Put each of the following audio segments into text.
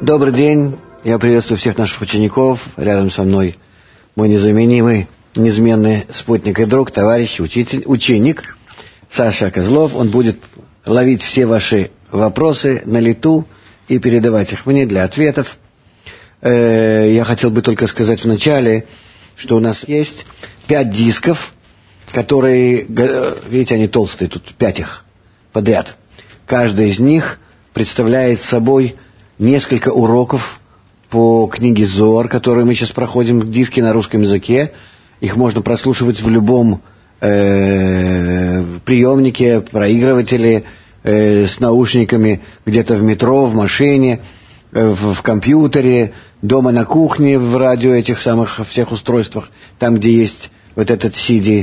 Добрый день, я приветствую всех наших учеников. Рядом со мной мой незаменимый, неизменный спутник и друг, товарищ, ученик Саша Козлов. Он будет ловить все ваши вопросы на лету и передавать их мне для ответов. Я хотел бы только сказать вначале, что у нас есть 5 дисков, которые, видите, они толстые, тут 5 их подряд. Каждый из них представляет собой несколько уроков по книге Зоар, которые мы сейчас проходим, диски на русском языке. Их можно прослушивать в любом приемнике, проигрывателе, с наушниками, где-то в метро, в машине, в компьютере, дома на кухне, в радио этих самых всех устройствах, там, где есть вот этот CD,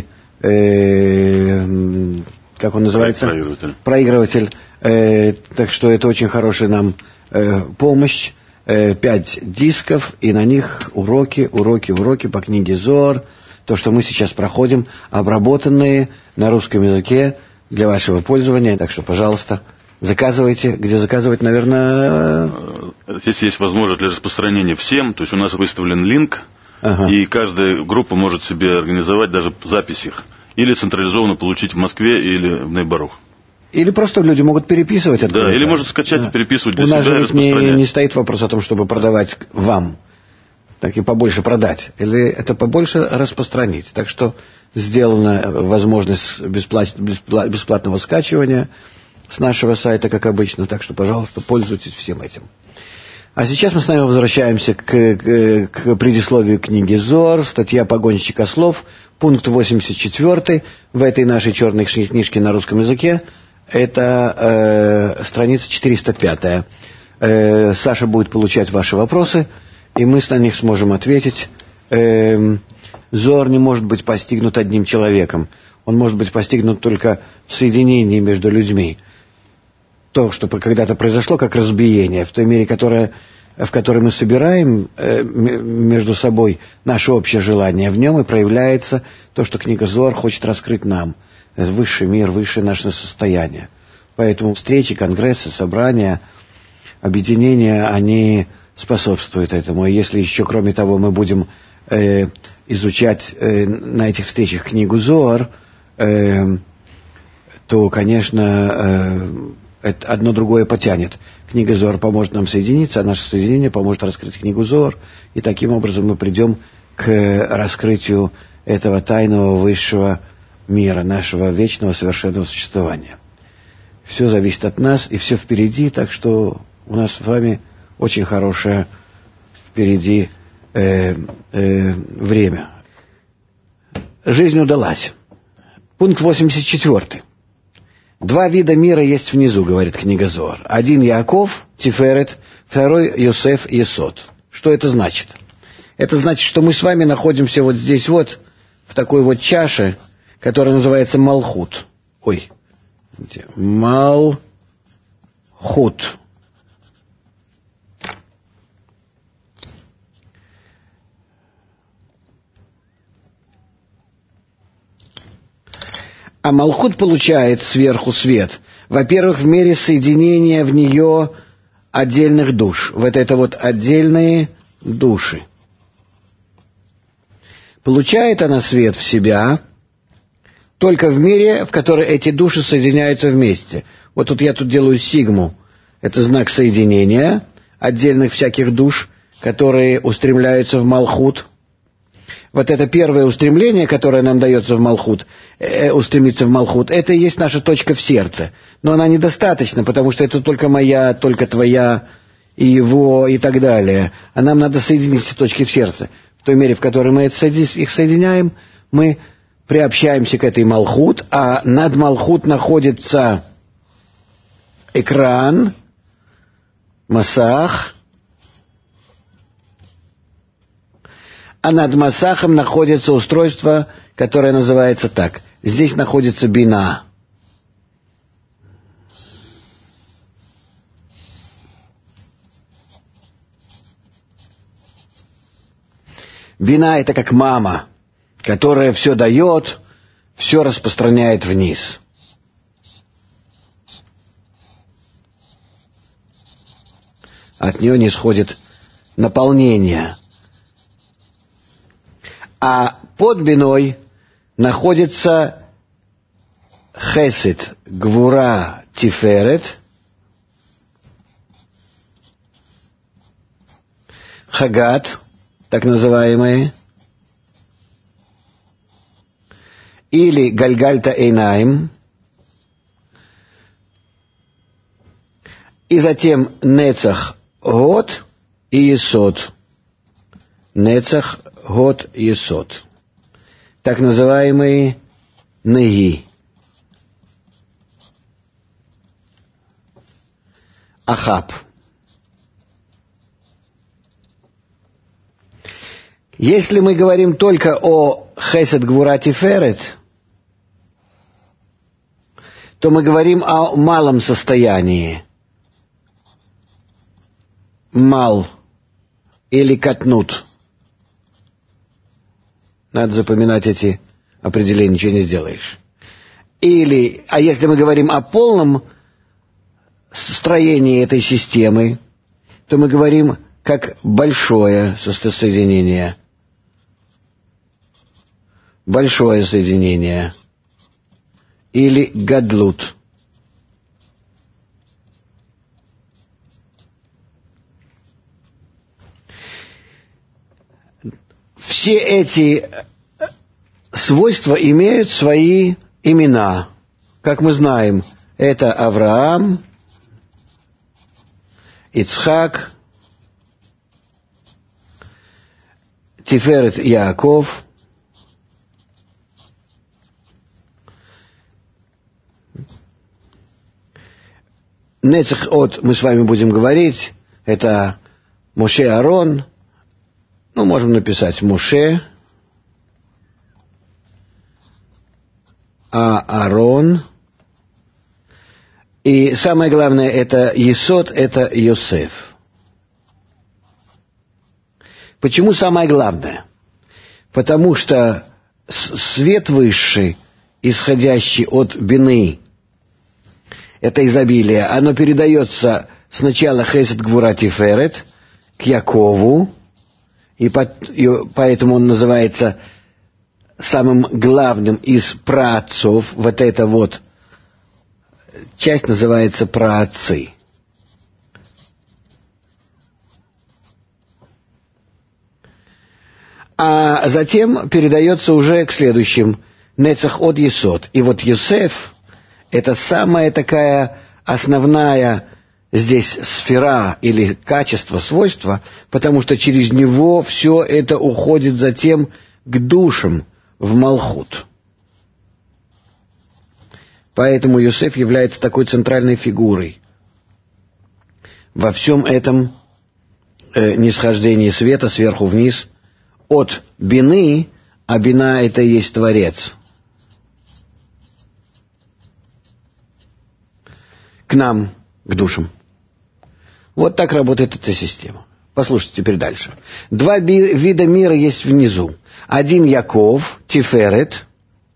как он называется? Проигрыватель. Так что это очень хорошая нам помощь. 5 дисков, и на них уроки по книге Зоар. То, что мы сейчас проходим, обработанные на русском языке для вашего пользования. Так что, пожалуйста, заказывайте. Где заказывать, наверное... Здесь есть возможность для распространения всем. То есть у нас выставлен линк, и каждая группа может себе организовать даже запись их. Или централизованно получить в Москве или в Нейбарух. Или просто люди могут переписывать. Да, или может скачать и переписывать для себя. У нас же не стоит вопрос о том, чтобы продавать вам. Так и побольше продать. Или это побольше распространить. Так что сделана возможность бесплатного скачивания с нашего сайта, как обычно. Так что, пожалуйста, пользуйтесь всем этим. А сейчас мы с вами возвращаемся к предисловию книги Зоар, статья «Погонщик ослов», пункт 84 в этой нашей черной книжке на русском языке. Это страница 405. Саша будет получать ваши вопросы, и мы на них сможем ответить. Зоар не может быть постигнут одним человеком. Он может быть постигнут только в соединении между людьми. То, что когда-то произошло, как разбиение, в той мере, в которой мы собираем между собой наше общее желание, в нем и проявляется то, что книга Зоар хочет раскрыть нам. Высший мир, высшее наше состояние. Поэтому встречи, конгрессы, собрания, объединения, они способствуют этому. И если еще, кроме того, мы будем изучать на этих встречах книгу Зоар, то, конечно, это одно другое потянет. Книга Зоар поможет нам соединиться, а наше соединение поможет раскрыть книгу Зоар, и таким образом мы придем к раскрытию этого тайного высшего мира, нашего вечного совершенного существования. Все зависит от нас, и все впереди, так что у нас с вами очень хорошее впереди время. Жизнь удалась. Пункт 84. 2 вида мира есть внизу, говорит книга Зоар. Один Яаков, Тиферет, второй Йосеф, Есод. Что это значит? Это значит, что мы с вами находимся вот здесь вот, в такой вот чаше, которая называется Малхут. Малхут. А Малхут получает сверху свет. Во-первых, в мере соединения в нее отдельных душ. Вот это вот отдельные души. Получает она свет в себя только в мире, в которой эти души соединяются вместе. Вот тут я делаю сигму. Это знак соединения отдельных всяких душ, которые устремляются в Малхут. Вот это первое устремление, которое нам дается в Малхут, устремиться в Малхут, это и есть наша точка в сердце. Но она недостаточна, потому что это только моя, только твоя, и его, и так далее. А нам надо соединить эти точки в сердце. В той мере, в которой мы их соединяем, мы приобщаемся к этой Малхут, а над Малхут находится экран, масах, а над масахом находится устройство, которое называется так. Здесь находится бина. Бина — это как мама, которая все дает, все распространяет вниз. от нее не исходит наполнение. А под биной находится хесед, гвура, тиферет, хагат, так называемые, или гальгальта эйнаим, и затем нецах год и есод. Нецах год и есод. Так называемые неги. Ахаб. Если мы говорим только о хесед гвура тиферет, то мы говорим о малом состоянии. Мал или катнут. Надо запоминать эти определения, ничего не сделаешь. Или, а если мы говорим о полном строении этой системы, то мы говорим как большое соединение. Большое соединение. Или гадлут. Все эти свойства имеют свои имена. Как мы знаем, это Авраам, Ицхак, Тиферет Яаков, Нецах от, мы с вами будем говорить, это Моше Аарон, ну, можем написать Моше, Аарон, и самое главное, это Есод, это Йосеф. Почему самое главное? Потому что свет высший, исходящий от бины, это изобилие, оно передается сначала хесед гвура тиферет к Якову, и поэтому он называется самым главным из праотцов. Вот эта вот часть называется праотцы. А затем передается уже к следующим нецах от есод. И вот Йосеф — это самая такая основная здесь сфера или качество, свойство, потому что через него все это уходит затем к душам в Малхут. Поэтому Йосеф является такой центральной фигурой во всем этом нисхождении света сверху вниз от бины, а бина — это и есть Творец, к нам, к душам. Вот так работает эта система. Послушайте теперь дальше. Два вида мира есть внизу. Один Яков, Тиферет,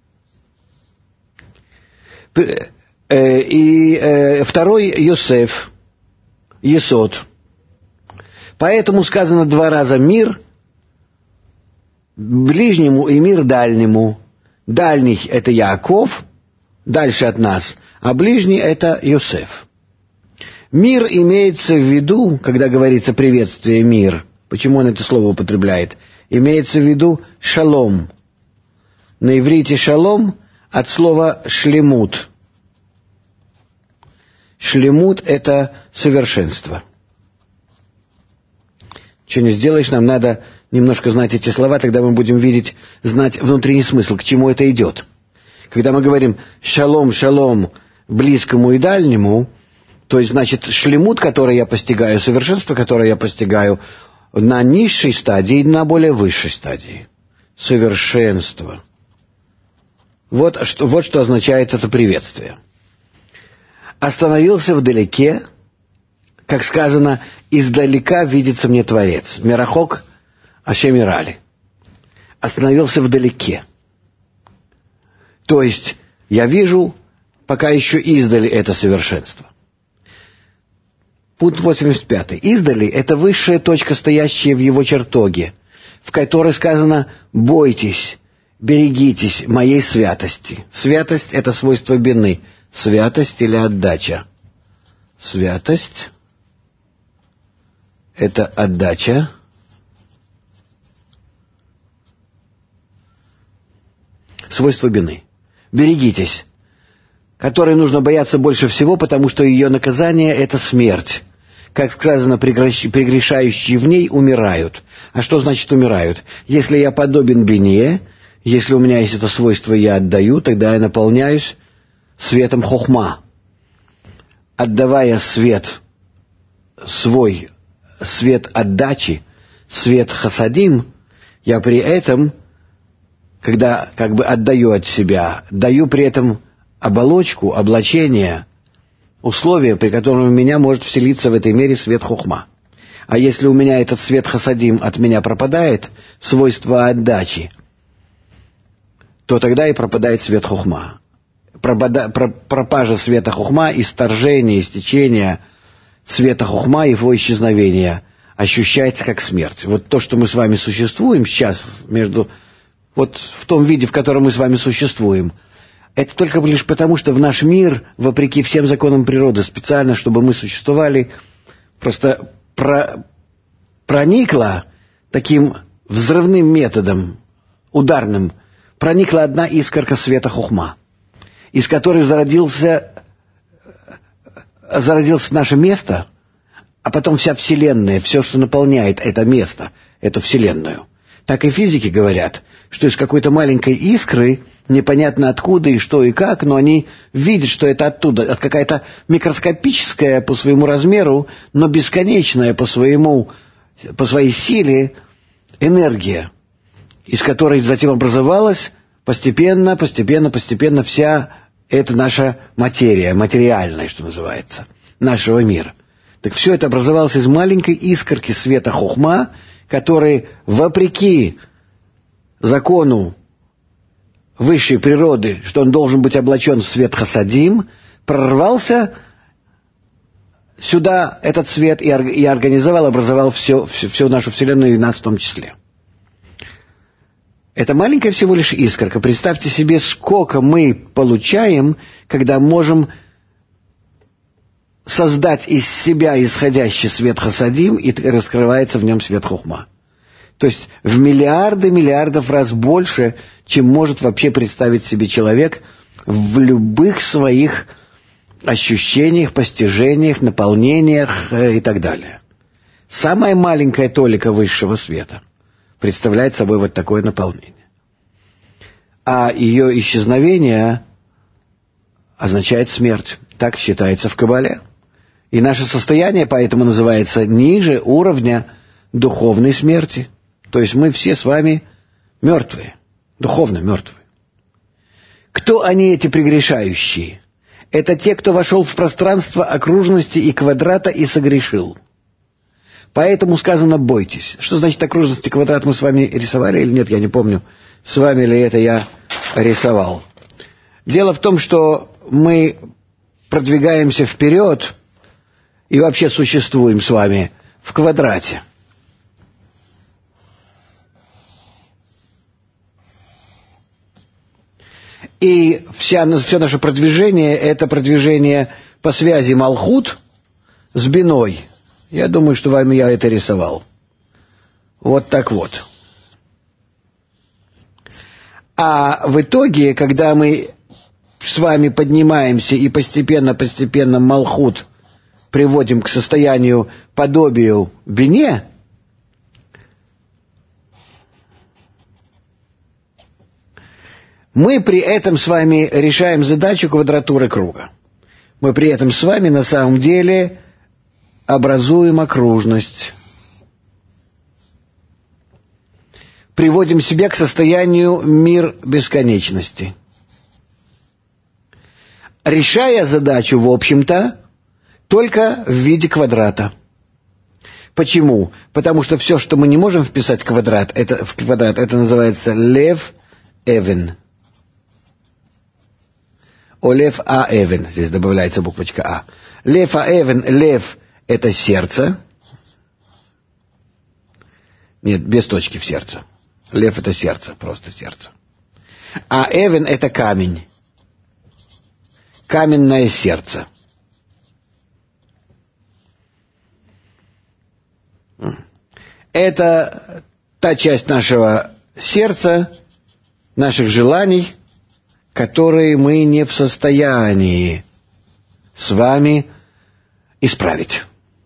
и второй Йосеф, Есод. Поэтому сказано два раза мир ближнему и мир дальнему. Дальний — это Яков, дальше от нас, а ближний — это Йосеф. Мир имеется в виду, когда говорится приветствие мир. Почему он это слово употребляет? Имеется в виду шалом. На иврите шалом от слова шлемут. Шлемут — это совершенство. Что не сделаешь, нам надо немножко знать эти слова, тогда мы будем знать внутренний смысл, к чему это идет. Когда мы говорим шалом, шалом близкому и дальнему, то есть, значит, шлемут, который я постигаю, совершенство, которое я постигаю, на низшей стадии и на более высшей стадии. Совершенство. Вот что означает это приветствие. Остановился вдалеке, как сказано, издалека видится мне Творец. Мерахок Ашем Ирали. Остановился вдалеке. То есть, я вижу, пока еще издали это совершенство. Пункт 85. Издали — это высшая точка, стоящая в его чертоге, в которой сказано «бойтесь, берегитесь моей святости». Святость — это свойство бины. Святость или отдача. Святость — это отдача. Свойство бины. Берегитесь, которой нужно бояться больше всего, потому что ее наказание — это смерть. Как сказано, прегрешающие в ней умирают. А что значит умирают? Если я подобен бине, если у меня есть это свойство, я отдаю, тогда я наполняюсь светом хохма. Отдавая свет свой, свет отдачи, свет хасадим, я при этом, когда как бы отдаю от себя, даю при этом оболочку, облачение, условия, при котором у меня может вселиться в этой мере свет хохма. А если у меня этот свет хасадим от меня пропадает, свойство отдачи, то тогда и пропадает свет хохма. Пропажа света хохма, исторжение, истечение света хохма, его исчезновение ощущается как смерть. Вот то, что мы с вами существуем сейчас, вот в том виде, в котором мы с вами существуем, это только лишь потому, что в наш мир, вопреки всем законам природы, специально, чтобы мы существовали, просто проникла таким взрывным методом, ударным, проникла одна искорка света хохма, из которой зародилось наше место, а потом вся Вселенная, все, что наполняет это место, эту Вселенную. Так и физики говорят, что из какой-то маленькой искры, непонятно откуда и что и как, но они видят, что это оттуда, от какая-то микроскопическая по своему размеру, но бесконечная по своей силе энергия, из которой затем образовалась постепенно вся эта наша материя, материальная, что называется, нашего мира. Так все это образовалось из маленькой искорки света хохма, который, вопреки закону высшей природы, что он должен быть облачен в свет хасадим, прорвался сюда, этот свет, и образовал всю нашу Вселенную, и нас в том числе. Это маленькая всего лишь искорка. Представьте себе, сколько мы получаем, когда можем создать из себя исходящий свет хасадим, и раскрывается в нем свет хохма. То есть в миллиардов раз больше, чем может вообще представить себе человек в любых своих ощущениях, постижениях, наполнениях и так далее. Самая маленькая толика высшего света представляет собой вот такое наполнение. А ее исчезновение означает смерть. Так считается в Кабале. И наше состояние поэтому называется ниже уровня духовной смерти. То есть мы все с вами мертвые, духовно мертвые. Кто они, эти прегрешающие? Это те, кто вошел в пространство окружности и квадрата и согрешил. Поэтому сказано «бойтесь». Что значит окружность и квадрат, мы с вами рисовали или нет, я не помню, с вами ли это я рисовал. Дело в том, что мы продвигаемся вперед и вообще существуем с вами в квадрате. И все наше продвижение — это продвижение по связи Малхут с Биной. Я думаю, что вами я это рисовал. Вот так вот. А в итоге, когда мы с вами поднимаемся и постепенно Малхут приводим к состоянию подобию Бине, мы при этом с вами решаем задачу квадратуры круга. Мы при этом с вами на самом деле образуем окружность. Приводим себя к состоянию мир бесконечности. Решая задачу, в общем-то, только в виде квадрата. Почему? Потому что все, что мы не можем вписать в квадрат, это называется лев эвен. О лев а эвен. Здесь добавляется буквочка А. Лев а эвен, лев — это сердце. Нет, без точки в сердце. Лев — это сердце, просто сердце. А эвен — это камень. Каменное сердце. Это та часть нашего сердца, наших желаний, которые мы не в состоянии с вами исправить.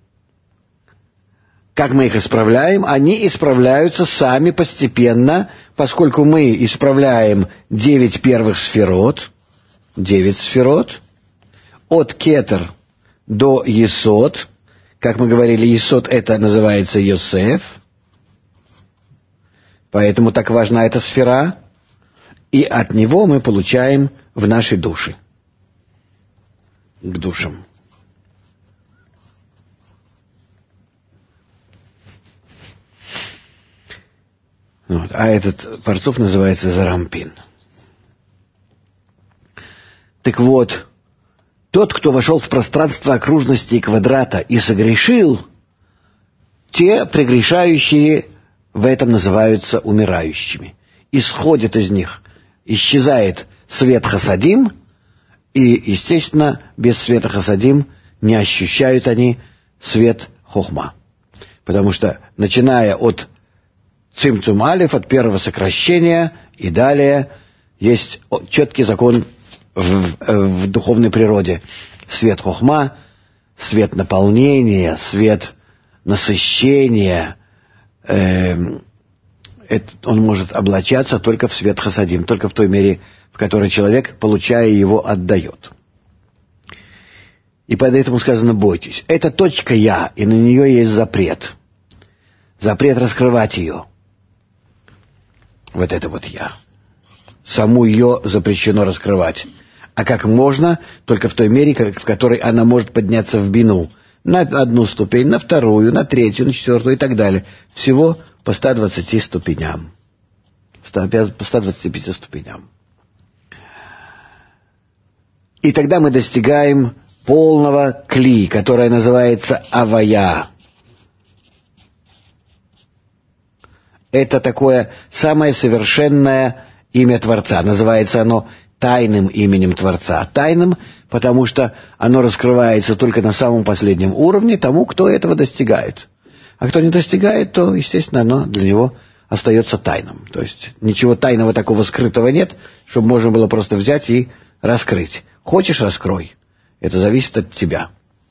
Как мы их исправляем? Они исправляются сами постепенно, поскольку мы исправляем 9 первых сферот, 9 сферот, от кетер до есод. Как мы говорили, есод — это называется Йосеф, поэтому так важна эта сфера, и от него мы получаем в наши души, к душам. Вот. А этот парцуф называется Зарампин. Так вот, тот, кто вошел в пространство окружности и квадрата и согрешил, те прегрешающие в этом называются умирающими. Исходит из них, исчезает свет хасадим, и, естественно, без света хасадим не ощущают они свет хохма. Потому что, начиная от цимцум алиф, от первого сокращения и далее, есть четкий закон в духовной природе. Свет хохма, свет наполнения, свет насыщения, он может облачаться только в свет хасадим, только в той мере, в которой человек, получая его, отдает. И поэтому сказано: бойтесь. Это точка «я», и на нее есть запрет. Запрет раскрывать ее. Вот это вот «я». Саму ее запрещено раскрывать. А как можно? Только в той мере, в которой она может подняться в бину. На одну ступень, на вторую, на третью, на четвертую и так далее. Всего по 120 ступеням. По 125 ступеням. И тогда мы достигаем полного кли, которое называется авая. Это такое самое совершенное имя Творца. Называется оно тайным именем Творца. Тайным, потому что оно раскрывается только на самом последнем уровне тому, кто этого достигает. А кто не достигает, то, естественно, оно для него остается тайным. То есть ничего тайного такого скрытого нет, чтобы можно было просто взять и раскрыть. Хочешь — раскрой. Это зависит от тебя.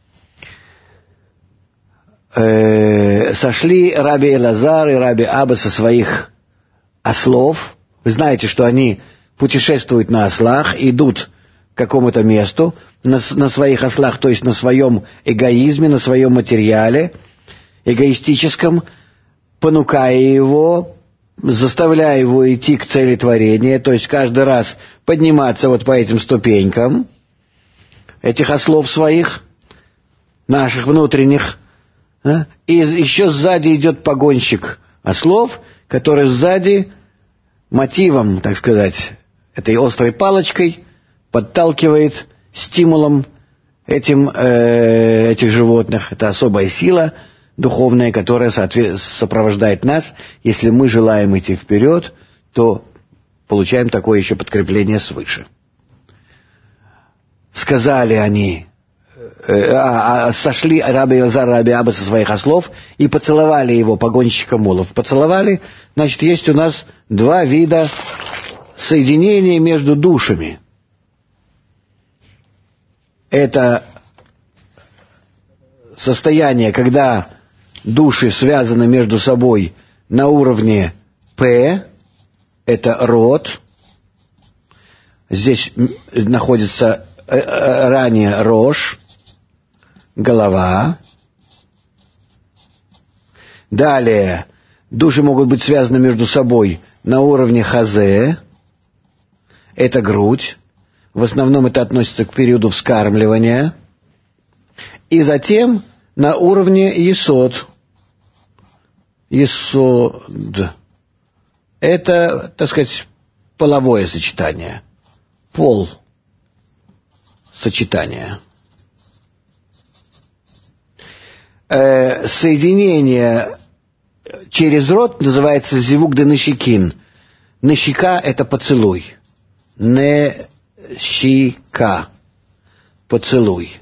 Сошли Раби Элазар и Раби Аба со своих ослов. Вы знаете, что они путешествуют на ослах, идут к какому-то месту, на своих ослах, то есть на своем эгоизме, на своем материале, эгоистическом, понукая его, заставляя его идти к цели творения, то есть каждый раз подниматься вот по этим ступенькам этих ослов своих, наших внутренних, да? И еще сзади идет погонщик ослов, который сзади мотивом, так сказать, этой острой палочкой подталкивает стимулом этих животных. Это особая сила духовная, которая сопровождает нас. Если мы желаем идти вперед, то получаем такое еще подкрепление свыше. Сказали они, сошли Раби Элазар и Раби Аба со своих ослов и поцеловали его, погонщика мулов. Поцеловали, значит, есть у нас два вида соединения между душами. Это состояние, когда души связаны между собой на уровне П, это род. Здесь находится ранее Рош, голова. Далее души могут быть связаны между собой на уровне Хазе, это грудь. В основном это относится к периоду вскармливания. И затем на уровне Есод. Есод. Это, так сказать, половое сочетание. Пол. Сочетание. соединение через рот называется зивук де нешикин. Нешика – это поцелуй. Нешика – поцелуй.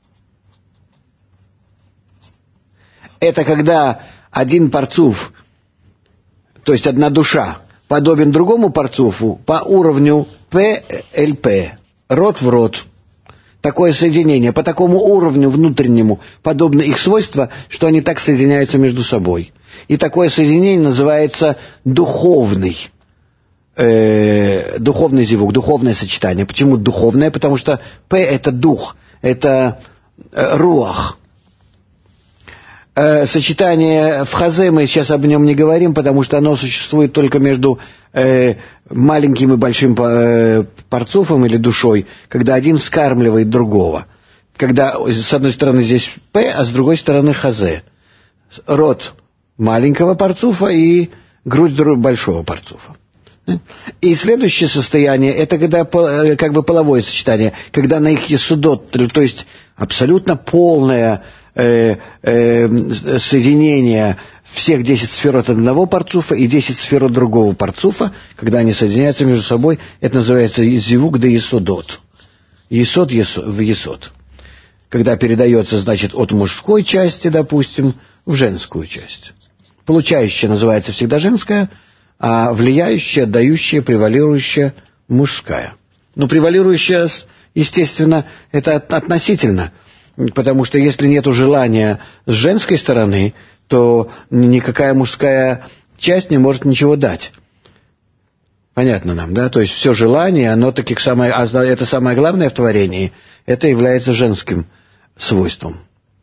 Это когда один парцуф, то есть одна душа, подобен другому парцуфу по уровню ПЛП, рот в рот. Такое соединение по такому уровню внутреннему подобны их свойства, что они так соединяются между собой. И такое соединение называется духовный зивук, духовное сочетание. Почему духовное? Потому что П – это дух, это руах. Сочетание в хазе, мы сейчас об нем не говорим, потому что оно существует только между маленьким и большим парцуфом или душой, когда один вскармливает другого. Когда с одной стороны здесь П, а с другой стороны хазе. Рот маленького парцуфа и грудь большого парцуфа. И следующее состояние, это когда как бы половое сочетание, когда на их есудот, то есть абсолютно полное соединение всех 10 сфер от одного парцуфа и 10 сфер от другого парцуфа, когда они соединяются между собой, это называется зивук де есудот. Есод в есод. Когда передается, значит, от мужской части, допустим, в женскую часть. Получающая называется всегда женская, а влияющая, отдающая, превалирующая мужская. Но превалирующая, естественно, это относительно. Потому что если нет желания с женской стороны, то никакая мужская часть не может ничего дать. Понятно нам, да? То есть все желание, оно таки это самое главное в творении, это является женским свойством.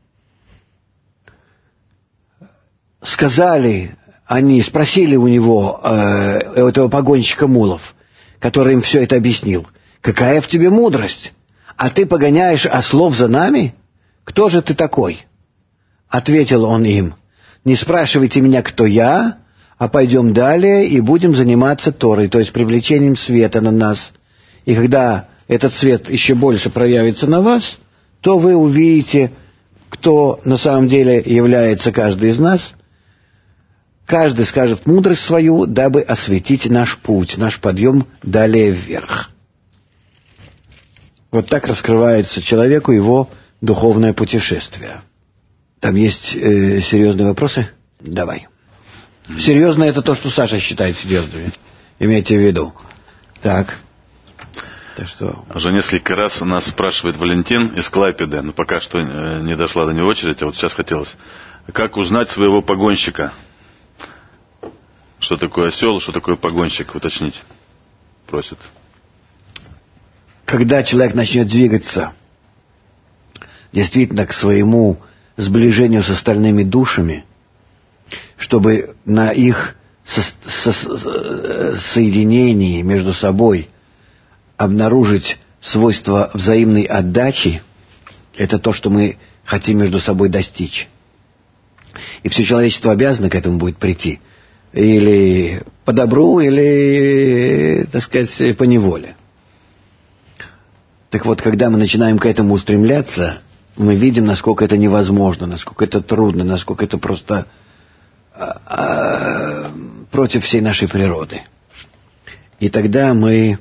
Спросили у него, у этого погонщика мулов, который им все это объяснил, какая в тебе мудрость? А ты погоняешь ослов за нами? Кто же ты такой? Ответил он им: не спрашивайте меня, кто я, а пойдем далее и будем заниматься Торой, то есть привлечением света на нас. И когда этот свет еще больше проявится на вас, то вы увидите, кто на самом деле является каждый из нас. Каждый скажет мудрость свою, дабы осветить наш путь, наш подъем далее вверх. Вот так раскрывается человеку его духовное путешествие. Там есть серьезные вопросы? Давай. Серьезно — это то, что Саша считает серьезными. Имейте в виду. Так что... Уже несколько раз нас спрашивает Валентин из Клайпеды, но пока что не дошла до него очередь, а вот сейчас хотелось. Как узнать своего погонщика? Что такое осел, что такое погонщик? Уточнить просит. Когда человек начнет двигаться действительно к своему сближению с остальными душами, чтобы на их соединении между собой обнаружить свойство взаимной отдачи, это то, что мы хотим между собой достичь. И все человечество обязано к этому будет прийти. Или по добру, или, так сказать, по неволе. Так вот, когда мы начинаем к этому устремляться, мы видим, насколько это невозможно, насколько это трудно, насколько это просто против всей нашей природы. И тогда мы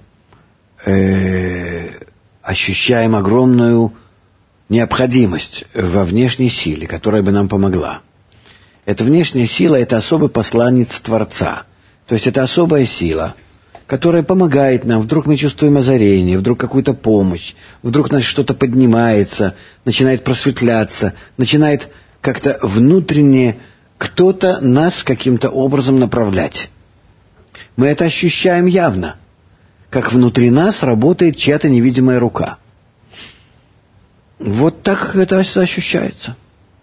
ощущаем огромную необходимость во внешней силе, которая бы нам помогла. Эта внешняя сила – это особый посланец Творца. То есть это особая сила, которая помогает нам. Вдруг мы чувствуем озарение, вдруг какую-то помощь, вдруг нас что-то поднимается, начинает просветляться, начинает как-то внутренне кто-то нас каким-то образом направлять. Мы это ощущаем явно, как внутри нас работает чья-то невидимая рука. Вот так это ощущается.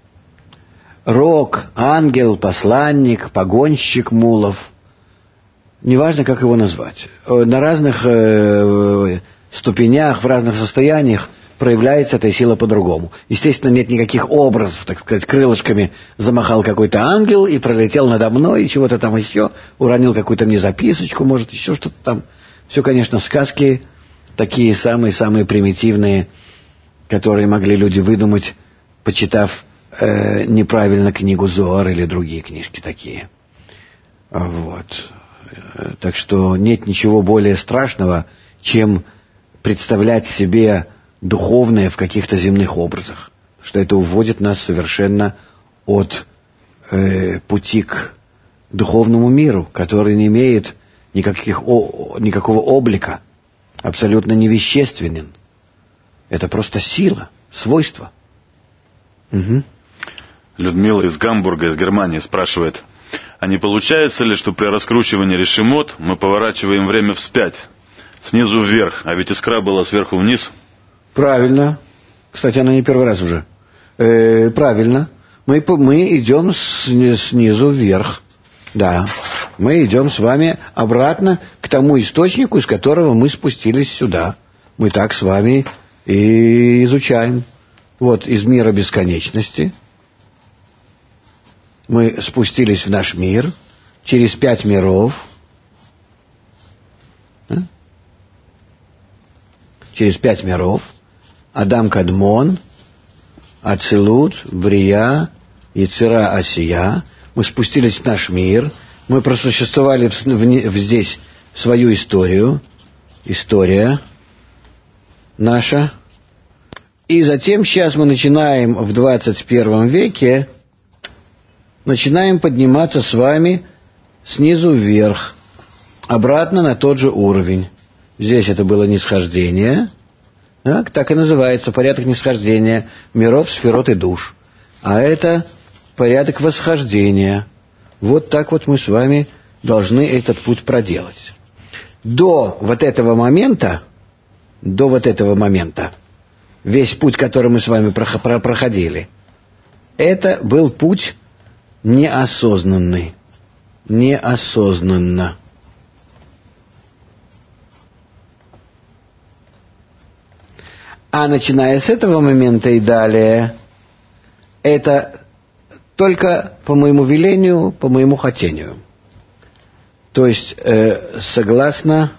Рок, ангел, посланник, погонщик мулов. Неважно, как его назвать. На разных ступенях, в разных состояниях проявляется эта сила по-другому. Естественно, нет никаких образов, так сказать, крылышками замахал какой-то ангел и пролетел надо мной, и чего-то там еще, уронил какую-то мне записочку, может, еще что-то там. Все, конечно, сказки, такие самые-самые примитивные, которые могли люди выдумать, почитав неправильно книгу Зоар или другие книжки такие. Вот. Так что нет ничего более страшного, чем представлять себе духовное в каких-то земных образах. Что это уводит нас совершенно от пути к духовному миру, который не имеет никакого облика, абсолютно невещественен. Это просто сила, свойство. Угу. Людмила из Гамбурга, из Германии, спрашивает: а не получается ли, что при раскручивании решемот мы поворачиваем время вспять, снизу вверх, а ведь искра была сверху вниз? Правильно. Кстати, она не первый раз уже. Правильно. Мы идем снизу вверх. Да. Мы идем с вами обратно к тому источнику, из которого мы спустились сюда. Мы так с вами и изучаем. Вот из мира бесконечности мы спустились в наш мир через 5 миров. Через 5 миров. Адам Кадмон, Ацилут, Брия, Яцера, Асия. Мы спустились в наш мир. Мы просуществовали здесь свою историю. История наша. И затем сейчас мы начинаем в 21 веке, начинаем подниматься с вами снизу вверх, обратно на тот же уровень. Здесь это было нисхождение. Так и называется порядок нисхождения миров, сферот и душ. А это порядок восхождения. Вот так вот мы с вами должны этот путь проделать. До вот этого момента, весь путь, который мы с вами проходили, это был путь неосознанный. Неосознанно. А начиная с этого момента и далее, это только по моему велению, по моему хотению. То есть согласно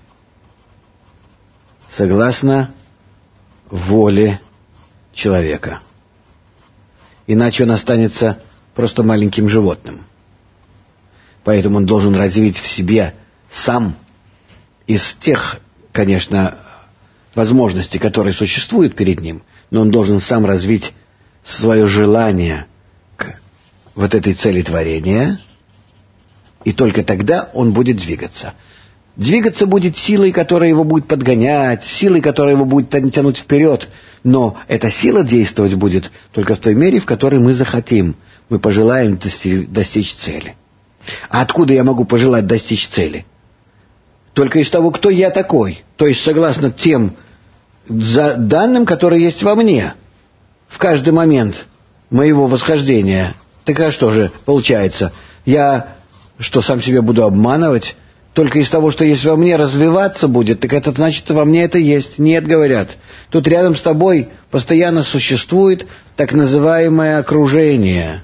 воле человека. Иначе он останется просто маленьким животным. Поэтому он должен развить в себе сам из тех, конечно, возможностей, которые существуют перед ним, но он должен сам развить свое желание к вот этой цели творения, и только тогда он будет двигаться. Двигаться будет силой, которая его будет подгонять, силой, которая его будет тянуть вперед, но эта сила действовать будет только в той мере, в которой мы захотим, мы пожелаем достичь цели. А откуда я могу пожелать достичь цели? Только из того, кто я такой, то есть согласно тем данным, которые есть во мне в каждый момент моего восхождения. Так а что же получается? Я что, сам себя буду обманывать? Только из того, что есть во мне, развиваться будет? Так это значит, во мне это есть. Нет, говорят. Тут рядом с тобой постоянно существует так называемое окружение.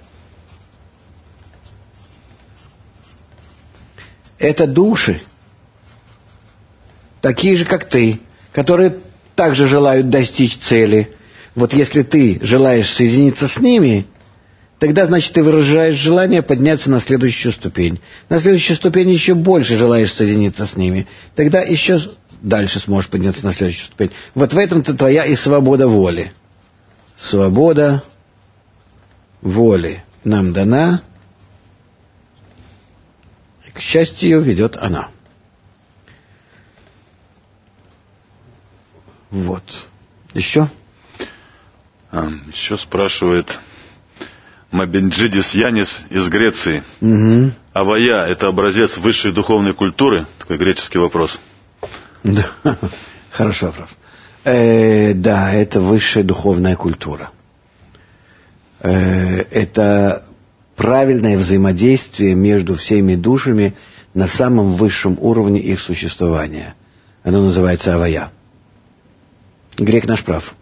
Это души, такие же, как ты, которые также желают достичь цели. Вот если ты желаешь соединиться с ними, тогда, значит, ты выражаешь желание подняться на следующую ступень. На следующую ступень еще больше желаешь соединиться с ними. Тогда еще дальше сможешь подняться на следующую ступень. Вот в этом-то твоя и свобода воли. Свобода воли нам дана, и к счастью ее ведет она. Вот. Еще? Еще спрашивает Мабенджидис Янис из Греции. Угу. Авая – это образец высшей духовной культуры? Такой греческий вопрос. Да. Хороший вопрос. Да, это высшая духовная культура. Это правильное взаимодействие между всеми душами на самом высшем уровне их существования. Оно называется авая. Грек наш прав.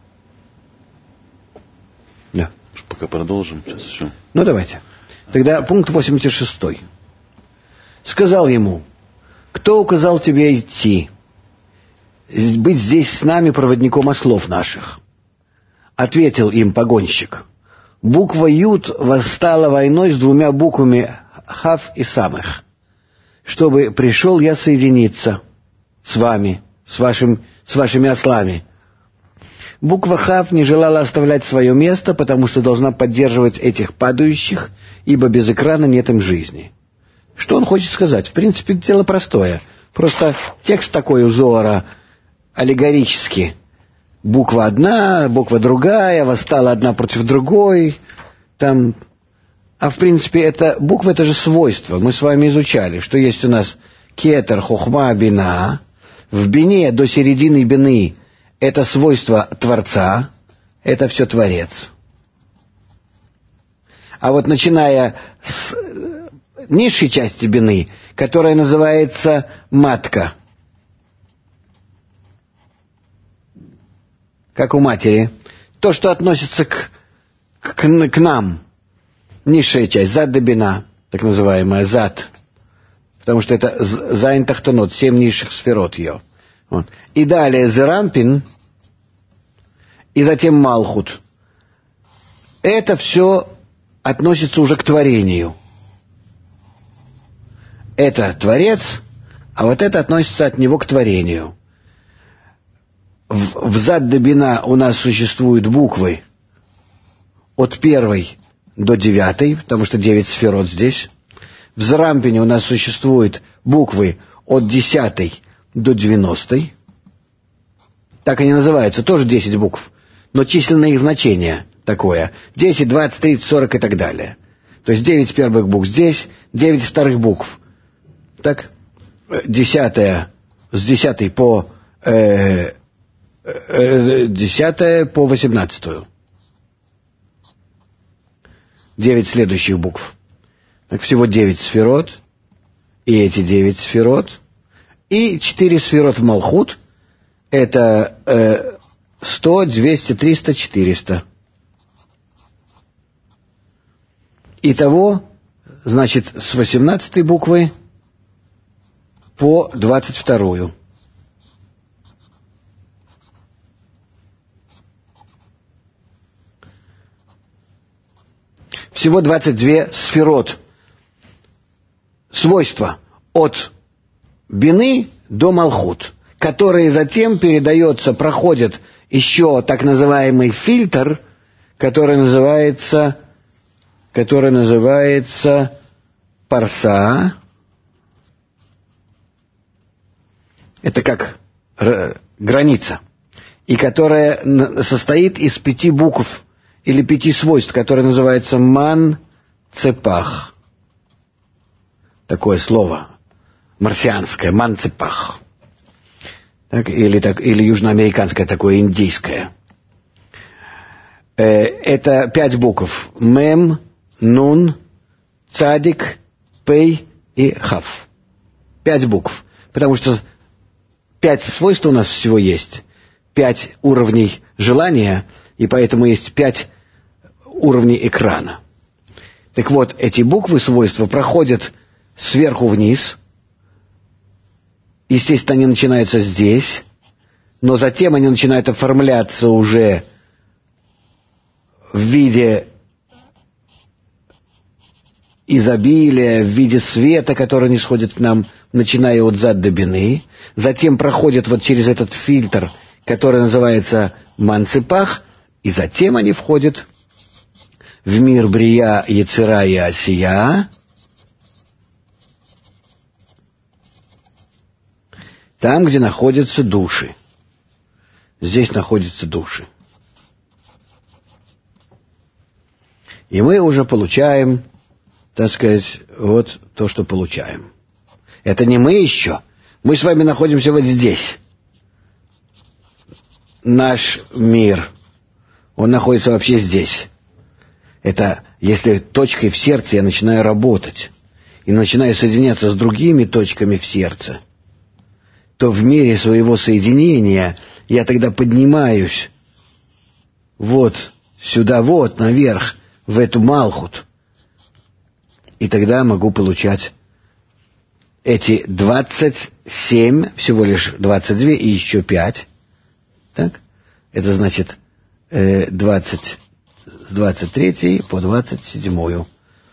Да. Пока продолжим. Сейчас еще. Ну, давайте. Тогда пункт 86. Сказал ему: кто указал тебе идти, быть здесь с нами проводником ослов наших? Ответил им погонщик: Буква Юд восстала войной с двумя буквами Хав и Самых, чтобы пришел я соединиться с вами, с вашими ослами. Буква Хав не желала оставлять свое место, потому что должна поддерживать этих падающих, ибо без экрана нет им жизни. Что он хочет сказать? В принципе, дело простое. Просто текст такой у Зоара аллегорический. Буква одна, буква другая, восстала одна против другой. Там... А в принципе, буква — это же свойство. Мы с вами изучали, что есть у нас кетер, хохма, бина. В бине до середины бины — это свойство Творца, это все Творец. А вот начиная с низшей части бины, которая называется матка, как у матери, то, что относится к нам, низшая часть, зад да бина, так называемая зад, потому что это зайн тахтонот, 7 низших сферот ее. Вот. И далее зерампин, и затем малхут. Это все относится уже к творению. Это Творец, а вот это относится от него к творению. В зад да бина у нас существуют буквы от 1 до 9, потому что 9 сферот здесь. В зерампине у нас существуют буквы от 10 до 90. Так они называются, тоже 10 букв. Но численное их значение такое. 10, 20, 30, 40 и так далее. То есть 9 первых букв здесь, 9 вторых букв. Так, 10 с 10 по 18. 9 следующих букв. Так, всего 9 сферот. И эти 9 сферот. И 4 сферот в Малхут. Это 100, 200, 300, 400. Итого, значит, с 18 буквы по 22. Всего 22 сферот. Свойства от бины до малхут, которые затем проходят еще так называемый фильтр, который называется парса. Это как граница. И которая состоит из 5 букв или 5 свойств, которые называются ман-цепах. Такое слово марсианское, ман-цепах. Или южноамериканское, такое индийское. Это 5 букв. Мем, нун, цадик, пей и хав. 5 букв. Потому что 5 свойств у нас всего есть. 5 уровней желания, и поэтому есть 5 уровней экрана. Так вот, эти буквы, свойства проходят сверху вниз. Естественно, они начинаются здесь, но затем они начинают оформляться уже в виде изобилия, в виде света, который не сходит к нам, начиная от зад до бины. Затем проходят вот через этот фильтр, который называется манцепах, и затем они входят в мир Брия, Ецера и Асия. Там, где находятся души. Здесь находятся души. И мы уже получаем, так сказать, вот то, что получаем. Это не мы еще. Мы с вами находимся вот здесь. Наш мир, он находится вообще здесь. Это если точкой в сердце я начинаю работать и начинаю соединяться с другими точками в сердце, то в мере своего соединения я тогда поднимаюсь вот сюда, вот наверх, в эту Малхут. И тогда могу получать эти 27, всего лишь 22 и еще 5. Так? Это значит 27 с 23 по 27.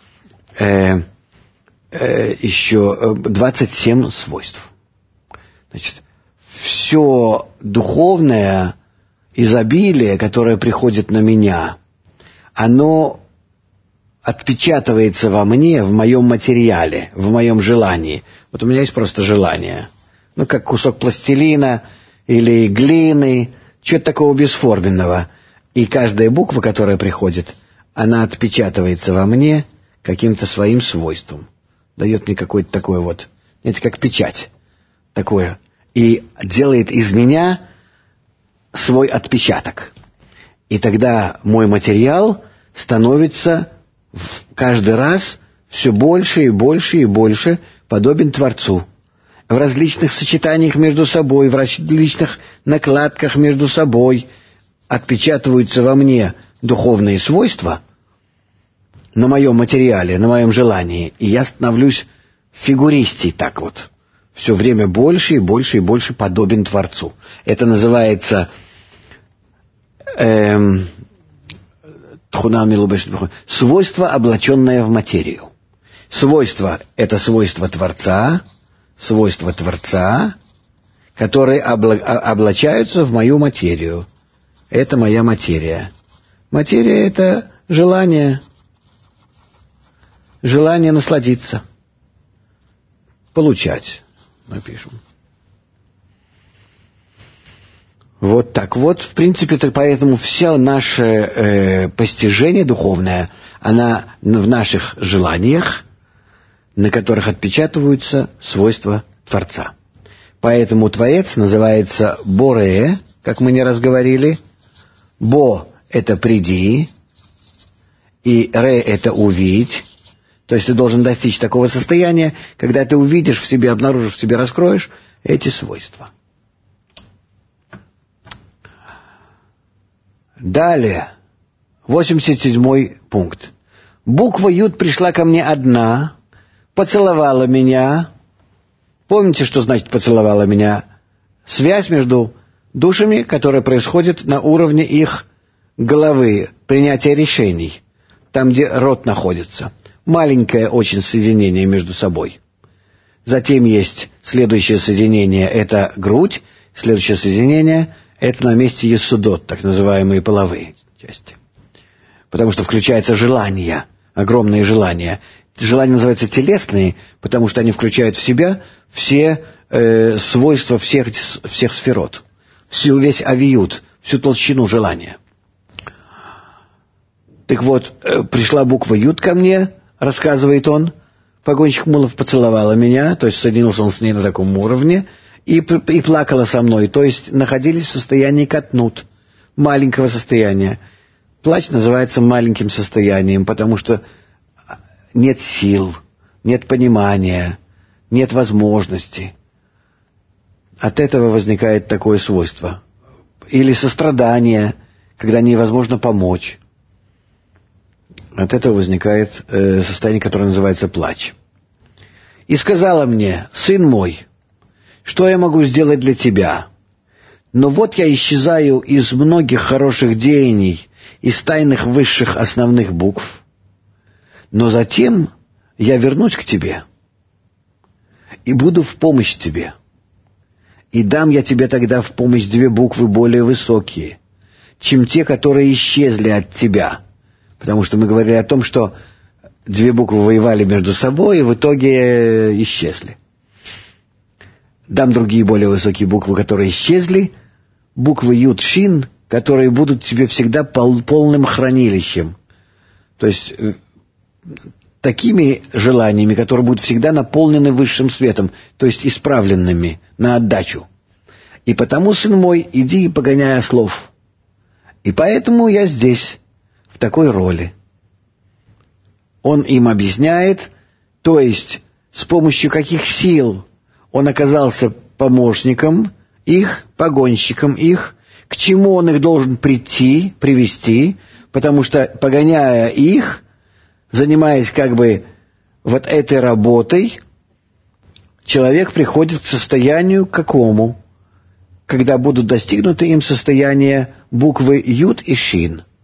Еще 27 свойств. Значит, все духовное изобилие, которое приходит на меня, оно отпечатывается во мне, в моем материале, в моем желании. Вот у меня есть просто желание. Ну, как кусок пластилина или глины, чего-то такого бесформенного. И каждая буква, которая приходит, она отпечатывается во мне каким-то своим свойством. Дает мне какое-то такое вот, знаете, как печать такое. И делает из меня свой отпечаток. И тогда мой материал становится каждый раз все больше и больше и больше подобен Творцу. В различных сочетаниях между собой, в различных накладках между собой отпечатываются во мне духовные свойства на моем материале, на моем желании. И я становлюсь фигуристей так вот. Все время больше и больше и больше подобен Творцу. Это называется свойство, облаченное в материю. Свойство — это свойство Творца, которые облачаются в мою материю. Это моя материя. Материя — это желание насладиться, получать, напишем. Вот так вот, в принципе, поэтому все наше постижение духовное, оно в наших желаниях, на которых отпечатываются свойства Творца. Поэтому Творец называется Боре, как мы не раз говорили. Бо — это приди, и Ре — это увидеть. То есть ты должен достичь такого состояния, когда ты увидишь в себе, обнаружишь в себе, раскроешь эти свойства. Далее, 87-й пункт. Буква Юд пришла ко мне одна, поцеловала меня. Помните, что значит поцеловала меня? Связь между душами, которая происходит на уровне их головы, принятия решений, там, где рот находится. Маленькое очень соединение между собой. Затем есть следующее соединение, это грудь. Следующее соединение — это на месте есудот, так называемые половые части. Потому что включается желание, огромные желания. Желания называются телесные, потому что они включают в себя все свойства всех сферот. Весь авиют, всю толщину желания. Так вот, пришла буква Юд ко мне, рассказывает он, погонщик мулов поцеловала меня, то есть соединился он с ней на таком уровне, и плакала со мной, то есть находились в состоянии катнут, маленького состояния. Плач называется маленьким состоянием, потому что нет сил, нет понимания, нет возможности. От этого возникает такое свойство. Или сострадание, когда невозможно помочь. От этого возникает состояние, которое называется плач. И сказала мне: сын мой, что я могу сделать для тебя? Но вот я исчезаю из многих хороших деяний, из тайных высших основных букв. Но затем я вернусь к тебе и буду в помощь тебе. И дам я тебе тогда в помощь 2 буквы более высокие, чем те, которые исчезли от тебя. Потому что мы говорили о том, что 2 буквы воевали между собой и в итоге исчезли. Дам другие более высокие буквы, которые исчезли, буквы Юд Шин, которые будут тебе всегда полным хранилищем. То есть такими желаниями, которые будут всегда наполнены высшим светом, то есть исправленными на отдачу. И потому, сын мой, иди и погоняй ослов. И поэтому я здесь, в такой роли. Он им объясняет, то есть с помощью каких сил он оказался помощником их, погонщиком их, к чему он их должен привести, потому что, погоняя их, занимаясь как бы вот этой работой, человек приходит к состоянию какому? Когда будут достигнуты им состояния буквы Юд и Шин.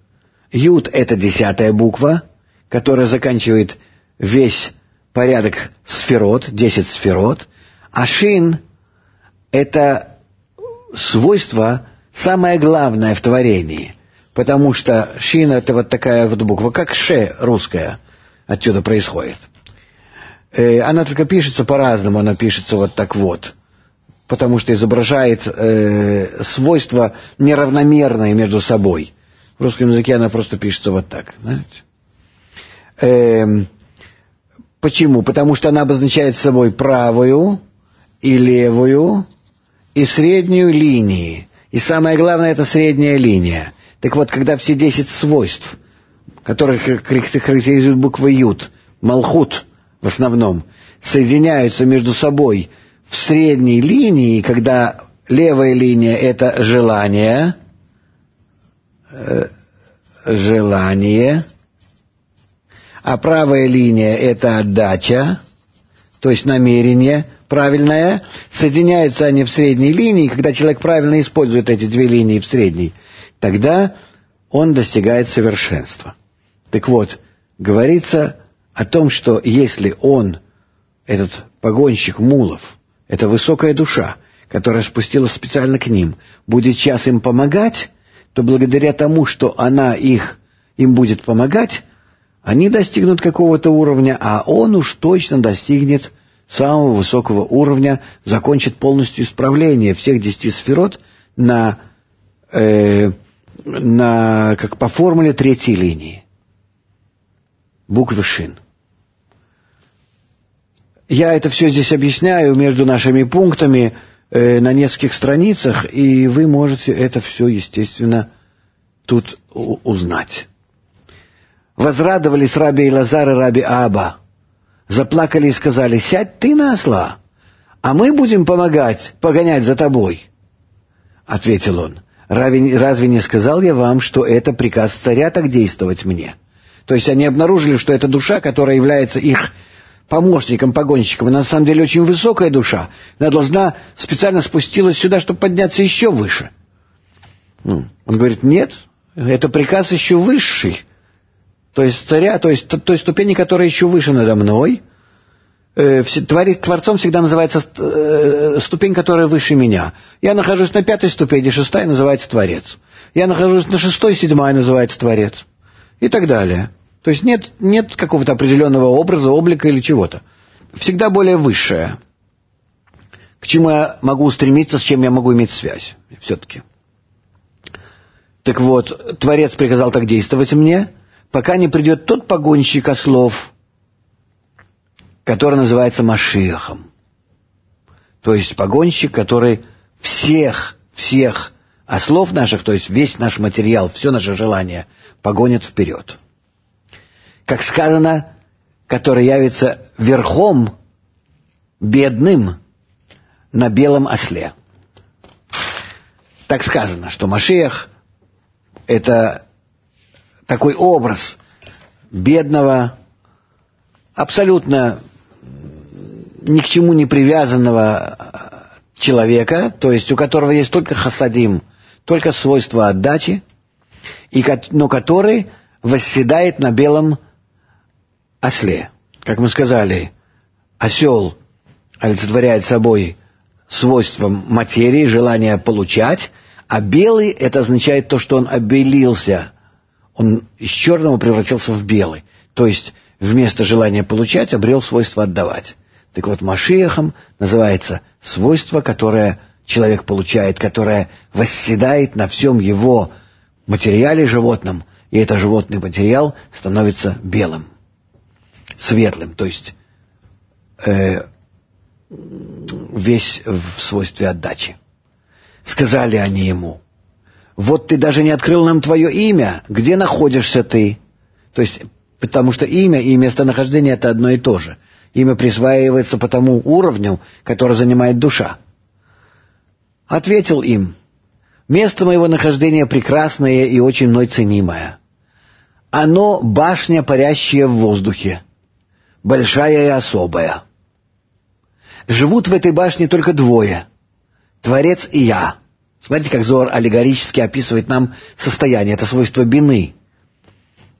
Юд — это 10-я буква, которая заканчивает весь порядок сферот, 10 сферот, а шин — это свойство самое главное в творении, потому что шин — это вот такая вот буква, как ше русская, отсюда происходит. Она только пишется по-разному, она пишется вот так вот, потому что изображает свойства неравномерные между собой. В русском языке она просто пишется вот так, знаете. Почему? Потому что она обозначает собой правую и левую и среднюю линии. И самое главное — это средняя линия. Так вот, когда все 10 свойств, которых характеризует буква Юд, Малхут в основном, соединяются между собой в средней линии, когда левая линия — это желание, а правая линия — это отдача, то есть намерение правильное. Соединяются они в средней линии, когда человек правильно использует эти две линии в средней, тогда он достигает совершенства. Так вот, говорится о том, что если он, этот погонщик мулов, эта высокая душа, которая спустилась специально к ним, будет сейчас им помогать, то благодаря тому, что она им будет помогать, они достигнут какого-то уровня, а он уж точно достигнет самого высокого уровня, закончит полностью исправление всех 10 сферот как по формуле третьей линии. Буквы шин. Я это все здесь объясняю между нашими пунктами на нескольких страницах, и вы можете это все, естественно, тут узнать. Возрадовались раби Элазар и раби Аба, заплакали и сказали: «Сядь ты на осла, а мы будем погонять за тобой». Ответил он: «Разве не сказал я вам, что это приказ царя так действовать мне?» То есть они обнаружили, что это душа, которая является их помощником, погонщиком, она на самом деле очень высокая душа. Она должна специально спустилась сюда, чтобы подняться еще выше. Он говорит: нет, это приказ еще высший. То есть царя, то есть той ступени, которая еще выше надо мной. Творцом всегда называется ступень, которая выше меня. Я нахожусь на 5-й ступени, 6-я называется Творец. Я нахожусь на 6-й, 7-я называется Творец. И так далее. То есть нет какого-то определенного образа, облика или чего-то. Всегда более высшее. К чему я могу устремиться, с чем я могу иметь связь. Все-таки. Так вот, Творец приказал так действовать мне, пока не придет тот погонщик ослов, который называется Машиахом. То есть погонщик, который всех ослов наших, то есть весь наш материал, все наше желание погонит вперед. Как сказано, который явится верхом бедным на белом осле. Так сказано, что Машиах — это такой образ бедного, абсолютно ни к чему не привязанного человека, то есть у которого есть только хасадим, только свойство отдачи, но который восседает на белом осле. Как мы сказали, осел олицетворяет собой свойство материи, желание получать, а белый — это означает то, что он обелился. Он из черного превратился в белый. То есть вместо желания получать обрел свойство отдавать. Так вот, Машиахом называется свойство, которое человек получает, которое восседает на всем его материале животном, и этот животный материал становится белым, светлым, то есть весь в свойстве отдачи. Сказали они ему: вот ты даже не открыл нам твое имя, где находишься ты? То есть, потому что имя и местонахождение — это одно и то же. Имя присваивается по тому уровню, который занимает душа. Ответил им: место моего нахождения прекрасное и очень мной ценимое. Оно — башня, парящая в воздухе, большая и особая. Живут в этой башне только двое — Творец и я. Смотрите, как Зоар аллегорически описывает нам состояние. Это свойство бины.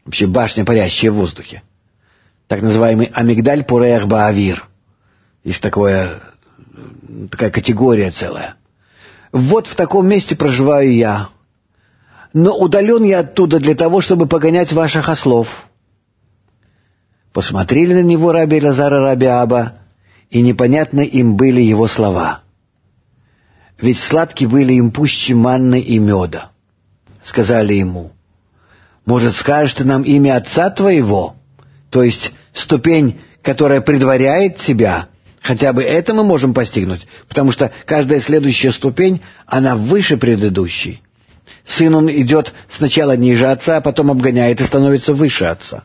вообще башня, парящая в воздухе. Так называемый амигдаль пурех баавир. Есть такая категория целая. Вот в таком месте проживаю я. Но удален я оттуда для того, чтобы погонять ваших ослов. Посмотрели на него раби Элазар и раби Аба, и непонятны им были его слова. Ведь сладки были им пуще манны и меда. Сказали ему: может, скажешь ты нам имя отца твоего? То есть ступень, которая предваряет тебя. Хотя бы это мы можем постигнуть, потому что каждая следующая ступень, она выше предыдущей. Сын, он идет сначала ниже отца, а потом обгоняет и становится выше отца.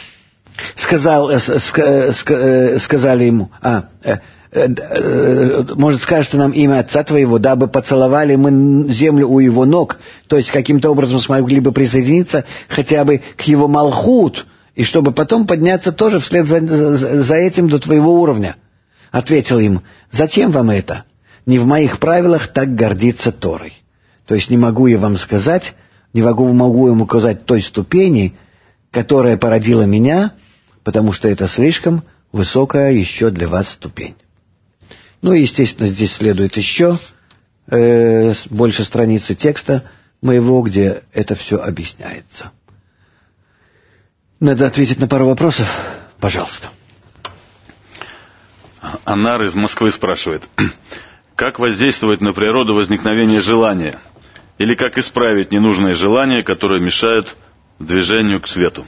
Сказали ему: может, скажешь ты нам имя отца твоего, дабы поцеловали мы землю у его ног, то есть каким-то образом смогли бы присоединиться хотя бы к его малхут, и чтобы потом подняться тоже вслед за этим до твоего уровня. Ответил им: зачем вам это? Не в моих правилах так гордиться Торой. То есть не могу я вам сказать, не могу им указать той ступени, которая породила меня, потому что это слишком высокая еще для вас ступень. Ну и, естественно, здесь следует еще больше страницы текста моего, где это все объясняется. Надо ответить на пару вопросов. Пожалуйста. Анар из Москвы спрашивает: как воздействовать на природу возникновения желания? Или как исправить ненужные желания, которые мешают движению к свету?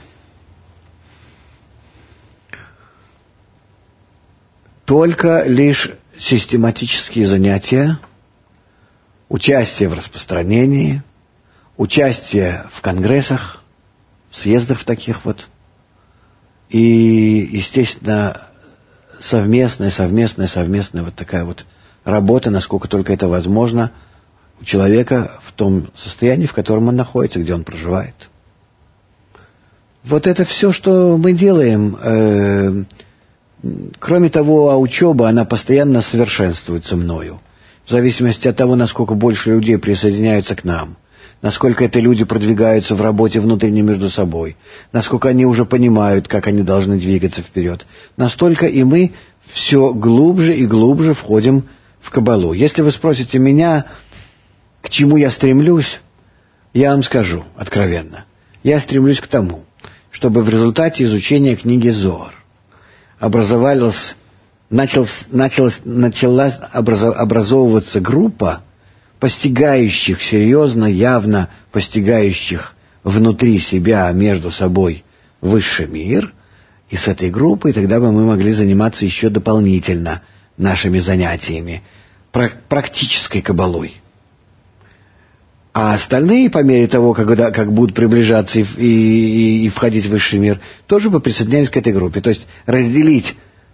Только лишь систематические занятия, участие в распространении, участие в конгрессах, в съездах в таких вот, и, естественно, совместная вот такая вот работа, насколько только это возможно, у человека в том состоянии, в котором он находится, где он проживает. Вот это все, что мы делаем. Кроме того, учеба, она постоянно совершенствуется мною. В зависимости от того, насколько больше людей присоединяются к нам, насколько это люди продвигаются в работе внутренне между собой, насколько они уже понимают, как они должны двигаться вперед, настолько и мы все глубже и глубже входим в кабалу. Если вы спросите меня, к чему я стремлюсь, я вам скажу откровенно. Я стремлюсь к тому, чтобы в результате изучения книги Зоар началась образовываться группа постигающих серьезно, явно постигающих внутри себя, между собой высший мир, и с этой группой тогда бы мы могли заниматься еще дополнительно нашими занятиями, практической кабалой. А остальные, по мере того, как будут приближаться и входить в высший мир, тоже бы присоединялись к этой группе. То есть разделить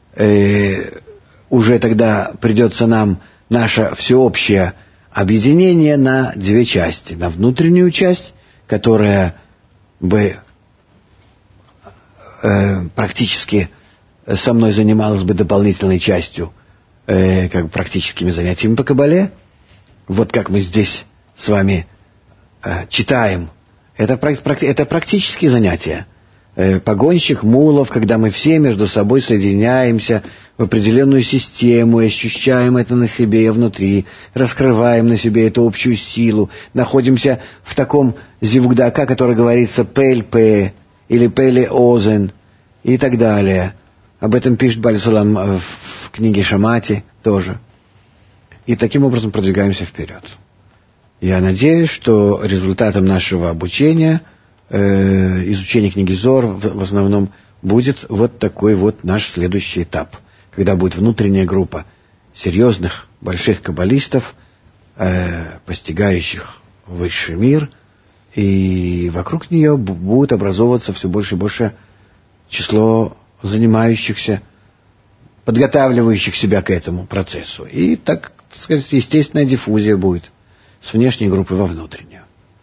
уже тогда придется нам наше всеобщее объединение на две части. На внутреннюю часть, которая бы практически со мной занималась бы дополнительной частью, как бы практическими занятиями по кабале. Вот как мы здесь с вами читаем. Это практические занятия. Погонщик мулов, когда мы все между собой соединяемся в определенную систему, и ощущаем это на себе внутри, раскрываем на себе эту общую силу, находимся в таком зивгдака, который говорится пель-пе или пеле-озен и так далее. Об этом пишет Бааль Сулам в книге Шамати тоже. И таким образом продвигаемся вперед. Я надеюсь, что результатом нашего обучения, изучения книги Зоар в основном будет вот такой вот наш следующий этап, когда будет внутренняя группа серьезных, больших каббалистов, постигающих высший мир, и вокруг нее будет образовываться все больше и больше число занимающихся, подготавливающих себя к этому процессу. И, так сказать, естественная диффузия будет с внешней группы во внутреннюю.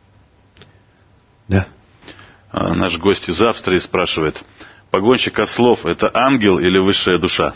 Да. Наш гость из Австрии спрашивает: погонщик ослов — это ангел или высшая душа?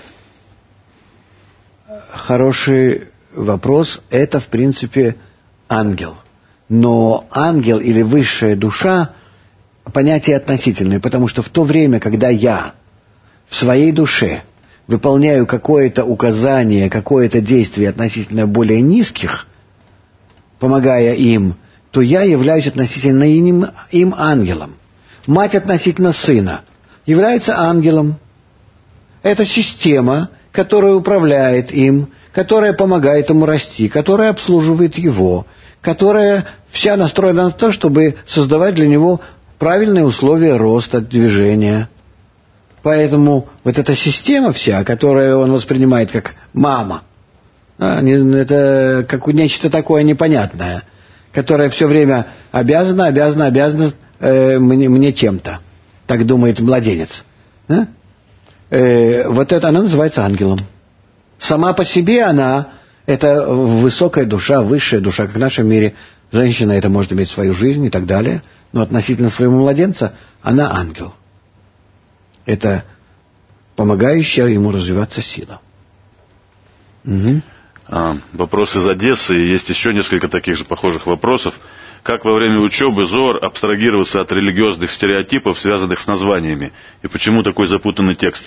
Хороший вопрос. Это, в принципе, ангел. Но ангел или высшая душа понятие относительное, потому что в то время, когда я в своей душе выполняю какое-то указание, какое-то действие относительно более низких, помогая им, то я являюсь относительно им ангелом. Мать относительно сына является ангелом. Это система, которая управляет им, которая помогает ему расти, которая обслуживает его, которая вся настроена на то, чтобы создавать для него правильные условия роста, движения. Поэтому вот эта система вся, которую он воспринимает как мама, это как нечто такое непонятное, которое все время обязана мне чем-то. Так думает младенец. Вот это она называется ангелом. Сама по себе она, это высокая душа, высшая душа, как в нашем мире. Женщина это может иметь свою жизнь и так далее, но относительно своего младенца она ангел. Это помогающая ему развиваться сила. Угу. Вопрос из Одессы. Есть еще несколько таких же похожих вопросов. Как во время учебы ЗОР абстрагироваться от религиозных стереотипов, связанных с названиями? И почему такой запутанный текст?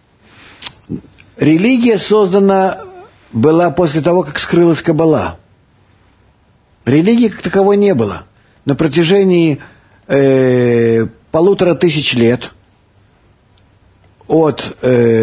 Религия создана была после того, как скрылась Каббала. Религии как таковой не было. На протяжении 1500 лет от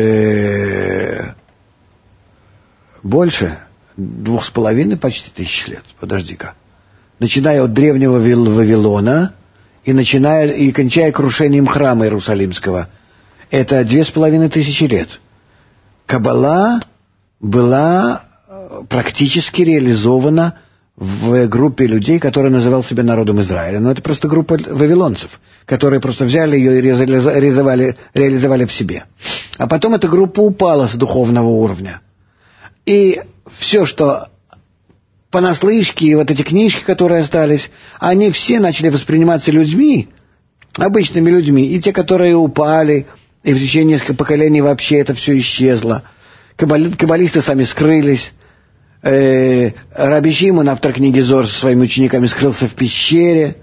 больше 2,5 почти тысяч лет, подожди-ка, начиная от древнего Вавилона и кончая крушением храма Иерусалимского, это 2500 лет. Каббала была практически реализована в группе людей, которая называла себя народом Израиля. Но это просто группа вавилонцев, которые просто взяли ее и реализовали в себе. А потом эта группа упала с духовного уровня. И все, что понаслышке, и вот эти книжки, которые остались, они все начали восприниматься людьми, обычными людьми. И те, которые упали, и в течение нескольких поколений вообще это все исчезло. Каббалисты сами скрылись. Раби Шимон, автор книги Зор, со своими учениками скрылся в пещере.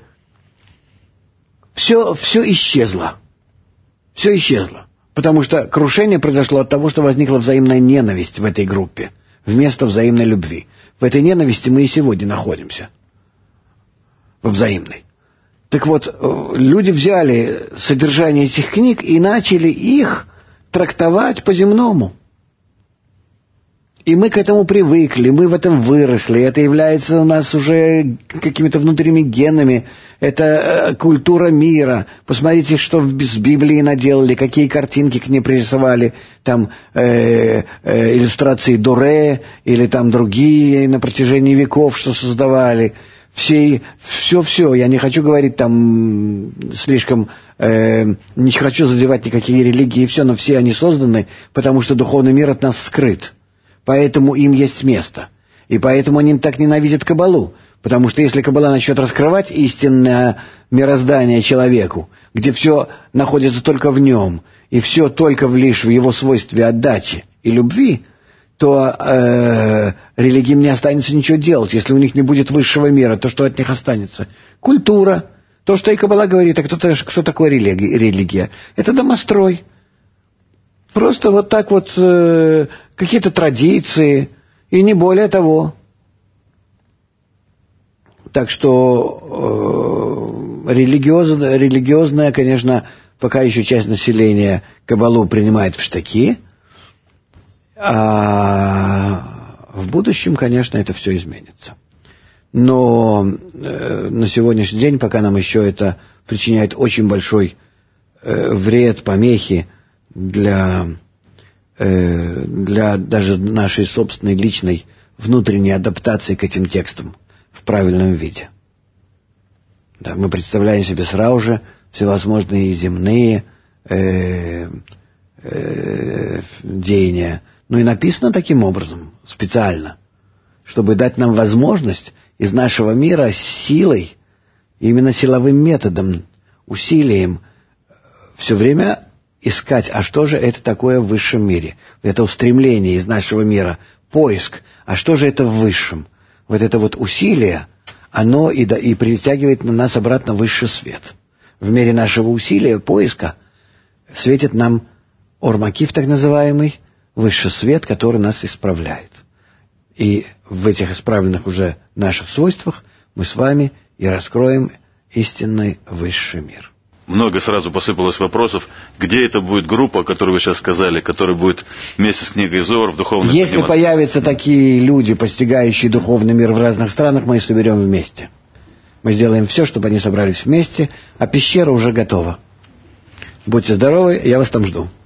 Все исчезло. Все исчезло. Потому что крушение произошло от того, что возникла взаимная ненависть в этой группе, вместо взаимной любви. В этой ненависти мы и сегодня находимся. Во взаимной. Так вот, люди взяли содержание этих книг и начали их трактовать по-земному. И мы к этому привыкли, мы в этом выросли. Это является у нас уже какими-то внутренними генами. Это культура мира. Посмотрите, что с Библией наделали, какие картинки к ней пририсовали. Там иллюстрации Доре или там другие на протяжении веков, что создавали. Все. Я не хочу говорить там слишком... не хочу задевать никакие религии и все, но все они созданы, потому что духовный мир от нас скрыт. Поэтому им есть место. И поэтому они так ненавидят Каббалу. Потому что если Каббала начнет раскрывать истинное мироздание человеку, где все находится только в нем, и все только лишь в его свойстве отдачи и любви, то религиям не останется ничего делать. Если у них не будет высшего мира, то что от них останется? Культура. То, что и Каббала говорит, а что такое религия? Это домострой. Просто вот так вот какие-то традиции, и не более того. Так что религиозная, конечно, пока еще часть населения Каббалу принимает в штыки, а в будущем, конечно, это все изменится. Но на сегодняшний день, пока нам еще это причиняет очень большой вред, помехи, для даже нашей собственной личной внутренней адаптации к этим текстам в правильном виде. Да, мы представляем себе сразу же всевозможные земные деяния. Ну и написано таким образом, специально, чтобы дать нам возможность из нашего мира силой, именно силовым методом, усилием все время искать, а что же это такое в высшем мире? Это устремление из нашего мира, поиск, а что же это в высшем? Вот это вот усилие, оно и притягивает на нас обратно высший свет. в мере нашего усилия, поиска, светит нам Ор-Макиф, так называемый, высший свет, который нас исправляет. И в этих исправленных уже наших свойствах мы с вами и раскроем истинный высший мир. Много сразу посыпалось вопросов, где это будет группа, о которой вы сейчас сказали, которая будет вместе с книгой Зоар в духовном Если появятся такие люди, постигающие духовный мир в разных странах, мы их соберем вместе. Мы сделаем все, чтобы они собрались вместе, а пещера уже готова. Будьте здоровы, я вас там жду.